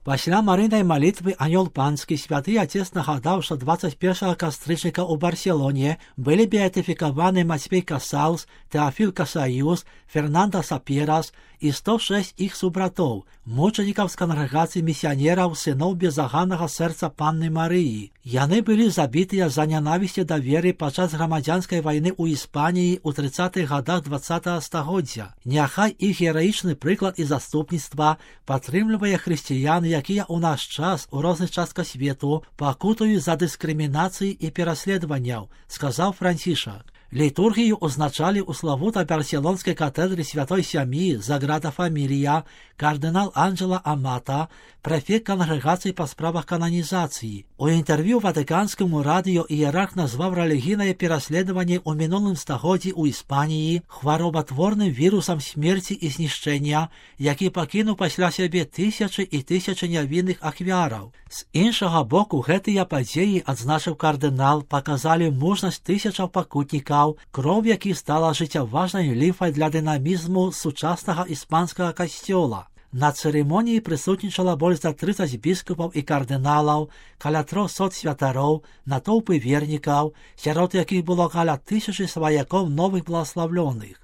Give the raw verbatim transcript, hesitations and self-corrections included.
Пасля марыйнай малітвы анёл панскі святы отец нагадаў, што двадцать першага кастрычніка ў Барселоне былі беатыфікаваны Мацвей Касалс, Теафіл Касаюс, Фернандо Саперас і сто шэсць іх субратоў, мучанікаў з кангрэгацыі місіянераў сыноў безаганнага сэрца Панны Марыі. Яны былі забітыя за нянавісці да веры падчас грамадзянскай вайны ў Іспаніі ў трыццатых гадах двадцатага стагоддзя. Няхай іх гераічны прыклад і заступніцтва падтрымлівае хрысціян, якія ў наш час у розных частках свету пакутаюць за дыскрымінацыі і пераследаванняў, сказаў Францішак. Літургію узначалі ў славута барселонскай катедры Святой Сям'і Заграда Фамілія кардынал Анджела Амата, прэфект кангрэгацыі па справах кананізацыі. У інтэрв'ю ватыканскаму радыё іерарх назваў рэлігійнае пераследаванне ў мінулым стагоддзі ў Іспаніі хваробатворным вірусам смерці і знішчэння, які пакінуў пасля сябе тысячы і тысячы нявінных ахвяраў. З іншага боку, гэтыя падзеі, адзначыў кардынал, паказалі мужнасць тысячаў пакутнікаў, кроў якіх стала жыццяважнай лімфай для дынамізму сучаснага іспанскага касцёла. На цырымоніі прысутнічала больш за трыццаць біскупаў і кардыналаў, каля трохсот святароў, натоўпы вернікаў, сярод якіх было каля тысячы сваякоў новых благаславлёных.